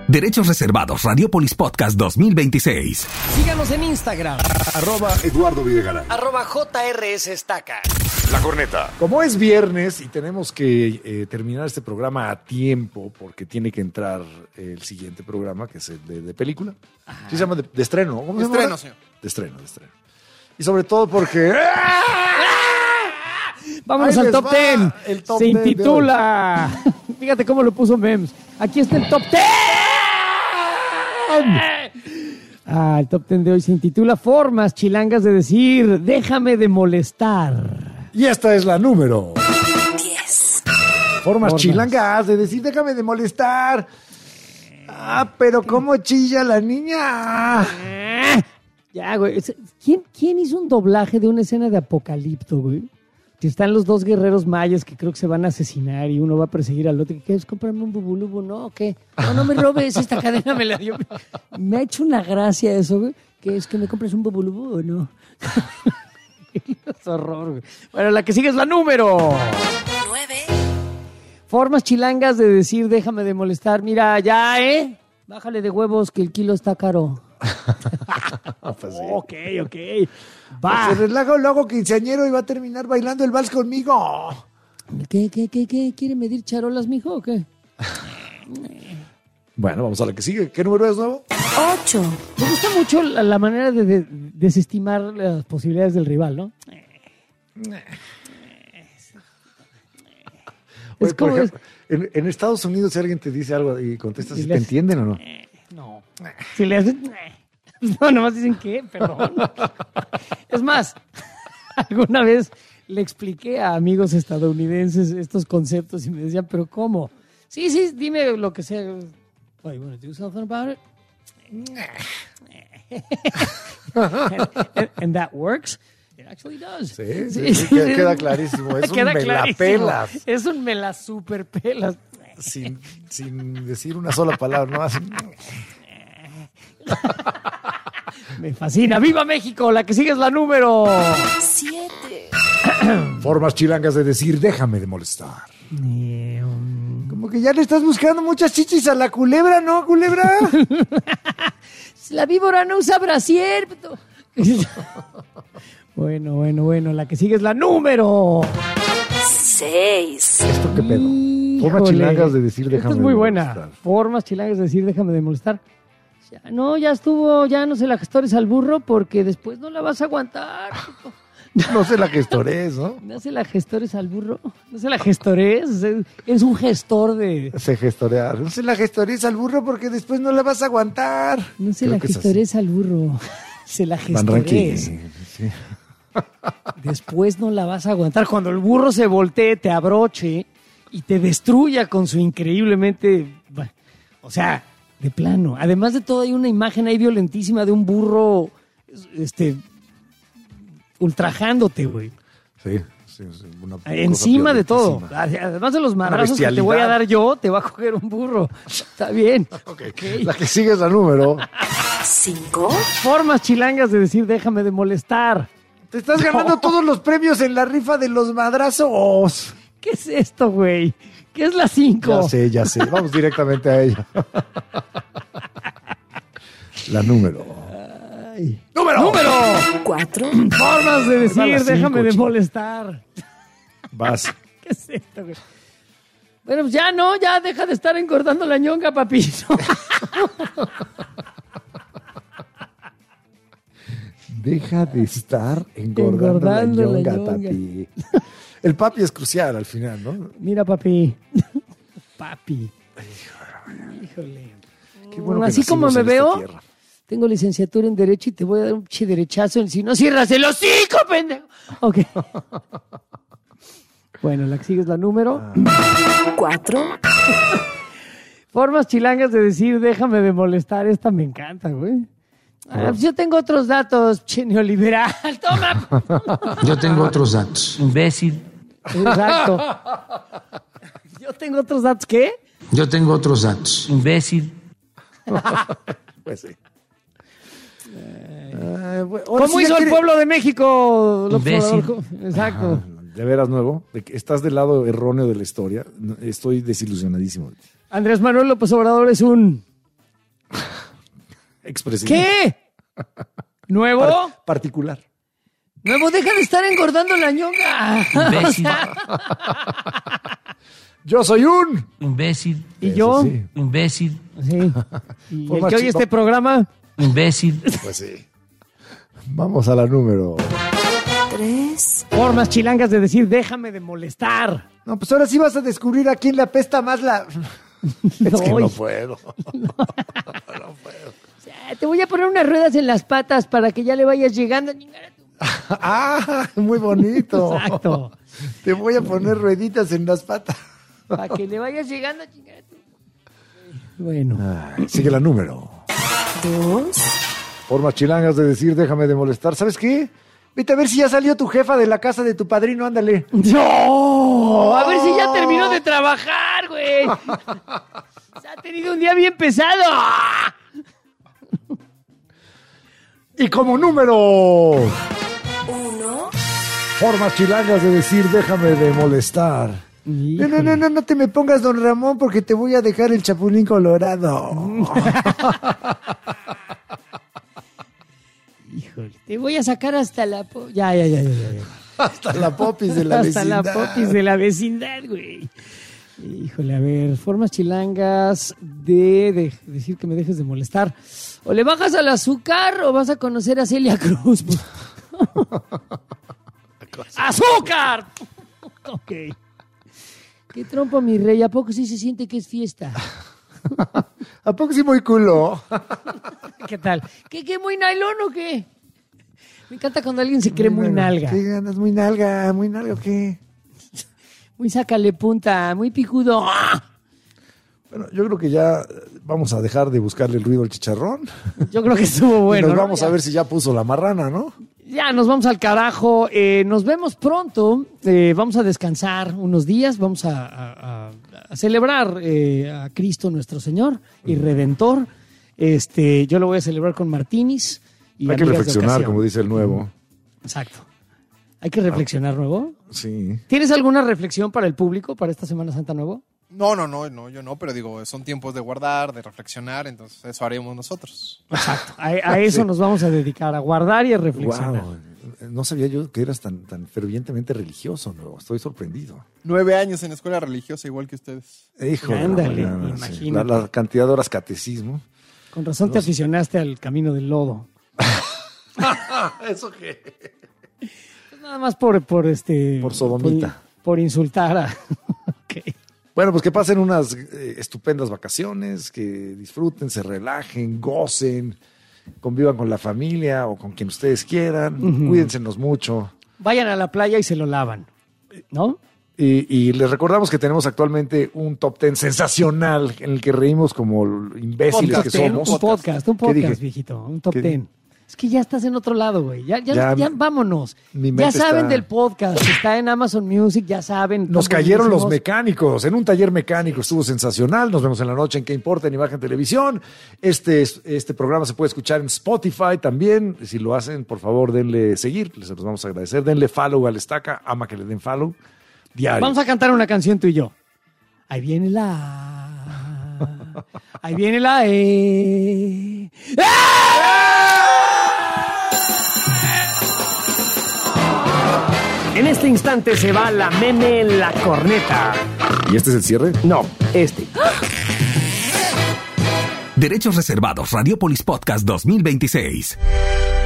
Derechos reservados. Radiopolis Podcast 2026. Síganos en Instagram. @Eduardo Videgaray. @JRS Estaca. La Corneta. Como es viernes y tenemos que terminar este programa a tiempo porque tiene que entrar el siguiente programa, que es el de película. Sí se llama de estreno. ¿Cómo se llama? Estreno, señor. De estreno. Y sobre todo porque... Vámonos Ahí al les top va 10. el top Se 10 de intitula. Fíjate cómo lo puso Mems. Aquí está el top 10. El top 10 de hoy se intitula Formas chilangas de decir déjame de molestar. Y esta es la número 10. Formas chilangas de decir déjame de molestar. Pero cómo chilla la niña. Ya, güey. ¿Quién hizo un doblaje de una escena de Apocalipto, güey? Que están los dos guerreros mayas que creo que se van a asesinar y uno va a perseguir al otro. ¿Qué es? Cómprame un bubulubu, ¿no? ¿Qué? No me robes, esta cadena me la dio. Me ha hecho una gracia eso, güey. ¿Qué es? ¿Que me compres un bubulubu o no? Es horror, güey. Bueno, la que sigue es la número 9. Formas chilangas de decir déjame de molestar. Mira, ya, bájale de huevos que el kilo está caro. Pues sí. Ok. Va. Se relaja luego quinceañero y va a terminar bailando el vals conmigo. ¿Qué? ¿Quiere medir charolas, mijo, o qué? Bueno, vamos a la que sigue. ¿Qué número es nuevo? 8. Me gusta mucho la manera de desestimar las posibilidades del rival, ¿no? Oye, Es como... por ejemplo, en Estados Unidos, si alguien te dice algo y contestas si Y te les- entienden o no. No. Si le haces... No, nomás dicen que, perdón. Es más, alguna vez le expliqué a amigos estadounidenses estos conceptos y me decían, ¿pero cómo? Sí, dime lo que sea. Oh, you want to do something about it? and that works? It actually does. Sí, queda clarísimo. Es un Queda me la clarísimo. pelas. Es un me la superpelas. Sin decir una sola palabra, ¿no? Así. Me fascina. ¡Viva México! La que sigue es la número 7. Formas chilangas de decir, déjame de molestar. Como que ya le estás buscando muchas chichis a la culebra, ¿no, culebra? La víbora no usa brasier. Bueno. La que sigue es la número 6. ¿Esto qué pedo? Formas Híjole. chilangas de decir, déjame Esta es de muy molestar. buena. Formas chilangas de decir déjame de molestar. Ya estuvo, ya no se la gestores al burro porque después no la vas a aguantar. No sé la gestores, ¿no? No se la gestores al burro. No se la gestores. Es un gestor de... Se gestorear. No se la gestores al burro porque después no la vas a aguantar. No se Creo la que es así. gestores al burro. Se la Van Ranking. gestores. Sí. Después no la vas a aguantar. Cuando el burro se voltee, te abroche y te destruya con su increíblemente... Bueno, o sea, de plano. Además de todo, hay una imagen ahí violentísima de un burro ultrajándote, güey. Sí. Una Encima cosa de todo. violentísima. Además de los madrazos que te voy a bestialidad. dar yo, te va a coger un burro. Está bien. Ok. La que sigue es la número. 5. Formas chilangas de decir déjame de molestar. Te estás ganando todos los premios en la rifa de los madrazos. ¿Qué es esto, güey? ¿Qué es la 5? Ya sé. Vamos directamente a ella. La número. ¡Número! 4. Formas de Va decir la déjame cinco, de chico. molestar. Vas. ¿Qué es esto, güey? Bueno, pues ya deja de estar engordando la ñonga, papito. Deja de estar engordando la ñonga, papi. El papi es crucial al final, ¿no? Mira, papi. Papi. Híjole. Qué bueno que Así como nacimos me en esta veo, tierra. tengo licenciatura en Derecho y te voy a dar un derechazo si no cierras el hocico, pendejo. Ok. Bueno, la que sigue es la número. 4. Formas chilangas de decir déjame de molestar. Esta me encanta, güey. Pues yo tengo otros datos, che neoliberal. Toma. Yo tengo otros datos. Imbécil. Exacto. Yo tengo otros datos, ¿qué? Yo tengo otros datos. Imbécil. Pues sí. ¿Cómo hizo el pueblo de México? López Imbécil. Obrador? Exacto. De veras nuevo, de que estás del lado erróneo de la historia. Estoy desilusionadísimo. Andrés Manuel López Obrador es un... Expresidente. ¿Qué? ¿Nuevo? Particular. Nuevo, deja de estar engordando la ñonga. Imbécil. Yo soy un... Imbécil. ¿Y yo? Sí. Imbécil. Sí. ¿Y Por el más que oye chico. este programa? Imbécil. Pues sí. Vamos a la número... 3, Formas chilangas de decir, déjame de molestar. No, pues ahora sí vas a descubrir a quién le apesta más la... Es que no No, puedo. te voy a poner unas ruedas en las patas para que ya le vayas llegando. Ah, muy bonito. Exacto. Te voy a poner rueditas en las patas. Para que le vayas llegando. Bueno. Ay, sigue la número. 2, Formas chilangas de decir, déjame de molestar. ¿Sabes qué? Vete a ver si ya salió tu jefa de la casa de tu padrino, ándale. ¡No! A ver si ya terminó de trabajar, güey. Se ha tenido un día bien pesado. Y como número... 1, Formas chilangas de decir, déjame de molestar. No te me pongas don Ramón porque te voy a dejar el chapulín colorado. Híjole, te voy a sacar hasta la... Ya. Hasta la popis de la Hasta vecindad. la popis de la vecindad, güey. Híjole, a ver, formas chilangas de decir que me dejes de molestar. O le bajas al azúcar o vas a conocer a Celia Cruz. ¡Azúcar! Ok. Qué trompo, mi rey. ¿A poco sí se siente que es fiesta? ¿A poco sí muy culo? ¿Qué tal? ¿Qué muy nylon o qué? Me encanta cuando alguien se cree muy nalga. ¿Qué ganas? ¿Muy nalga o qué? Muy sácale punta, muy picudo. Bueno, yo creo que ya vamos a dejar de buscarle el ruido al chicharrón. Yo creo que estuvo bueno. Y nos ¿no? vamos a ver si ya puso la marrana, ¿no? Ya nos vamos al carajo. Nos vemos pronto. Vamos a descansar unos días. Vamos a celebrar a Cristo nuestro Señor y Redentor. Yo lo voy a celebrar con martinis. Y Hay que amigas de reflexionar, ocasión. como dice el nuevo. Exacto. Hay que reflexionar, ¿nuevo? Sí. ¿Tienes alguna reflexión para el público para esta Semana Santa nuevo? No, yo no, pero digo, son tiempos de guardar, de reflexionar, entonces eso haremos nosotros. Exacto. A eso nos vamos a dedicar, a guardar y a reflexionar. Wow. No sabía yo que eras tan fervientemente religioso, ¿no? Estoy sorprendido. 9 años en escuela religiosa, igual que ustedes. Híjole. Ándale, sí. imagínate. La cantidad de horas catecismo. Con razón te aficionaste al camino del lodo. ¿Eso qué? Pues nada más por sodomita. Por insultar a... Ok. Bueno, pues que pasen unas estupendas vacaciones, que disfruten, se relajen, gocen, convivan con la familia o con quien ustedes quieran. Cuídensenos mucho. Vayan a la playa y se lo lavan, ¿no? Y les recordamos que tenemos actualmente un top 10 sensacional en el que reímos como imbéciles que somos. Un podcast, ¿Qué dije? viejito, un top ¿Qué 10. dije? Es que ya estás en otro lado, güey. Ya vámonos. mi mente Ya saben está- del podcast, está en Amazon Music, ya saben. Nos están cayeron los buenísimos. mecánicos. En un taller mecánico estuvo sensacional. Nos vemos en la noche en ¿Qué importa? En Imagen Televisión. Este programa se puede escuchar en Spotify también. Si lo hacen, por favor, denle seguir. Les los vamos a agradecer. Denle follow al Estaca. Ama que le den follow. Diario. Vamos a cantar una canción tú y yo. Ahí viene la... Ahí viene la E. En este instante se va la meme en la corneta. ¿Y este es el cierre? No, este. Derechos reservados. Radiopolis Podcast 2026.